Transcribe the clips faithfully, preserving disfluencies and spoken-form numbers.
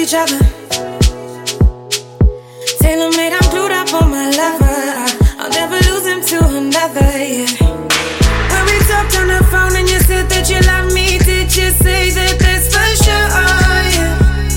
each other. Tailor-made, I'm glued up on my lover. I'll never lose him to another, yeah. When we talked on the phone and you said that you love me, did you say that that's for sure, yeah?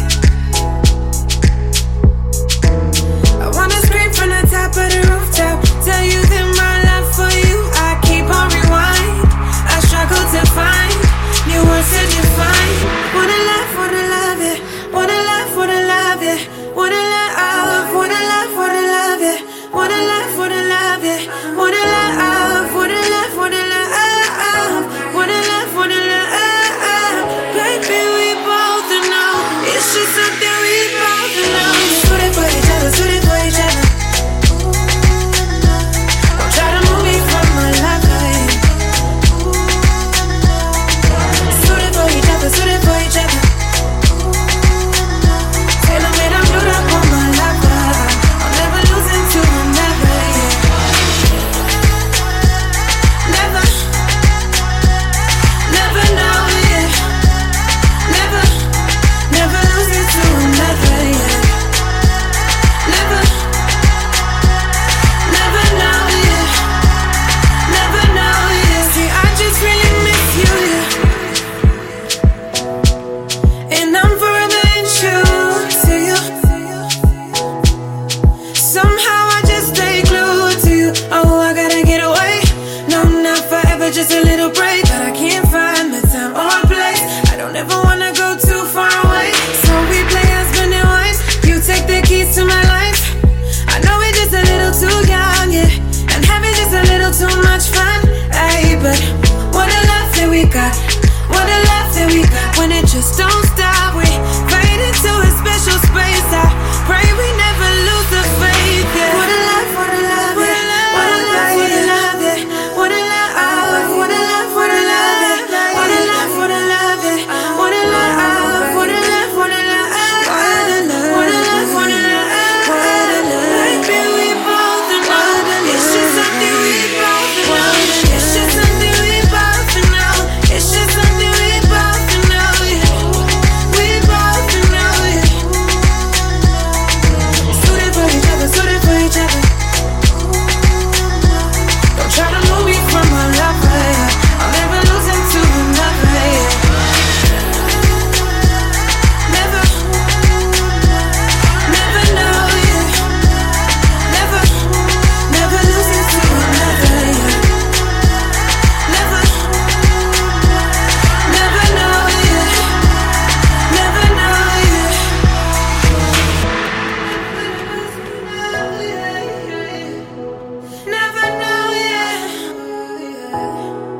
I wanna scream from the top of the rooftop, tell you that my love for you, I keep on rewind. I struggle to find new words to define. Wanna love, wanna love it. Wanna love, wanna love it. Wanna love, wanna love, wanna love it. Wanna love, wanna love it. Wanna love, wanna love, wanna love. Wanna love, wanna love. Baby, we both know it's just something we both know. Suited for each other, suited for each other. Don't try to move me from my life. Suited for each other, suited for each other. Tailor-made, I'm glued up on my lover. I'll never lose it to another, yeah. Never, never know, yeah. Never, never lose it to another, yeah. Never, never know, yeah. Never know, yeah. See, I just really miss you, yeah. And I'm forever in true to you. Somehow I just stay glued to you. Oh, I gotta get away. No, not forever, just a little break. But I can't find the time or place. I don't ever wanna go too far away. So we play husband and wife. You take the keys to my life. I know we're just a little too young, yeah. And having just a little too much fun, ayy. But what a love that we got. What a love that we got. When it just don't stop, we fade into a special space. I pray we never lose the faith, yeah. What a love, what a love, what a love, what a love, what a love, yeah. What a love, what a love, what a love, yeah. What a love, what a love, yeah. What a love, what a love, what a love, what a love, what a love, what a love. Baby, we both know it's just something we both know. It's just something we both know. It's just something we both know, yeah. We both know, yeah. Suited for each other, suited for each other. Don't try to move me from my lover, yeah. I'll never lose him to another, yeah. Never, never know, yeah. Never, never lose him to another, yeah. Never, never know, yeah. Never know, yeah. Never know, yeah.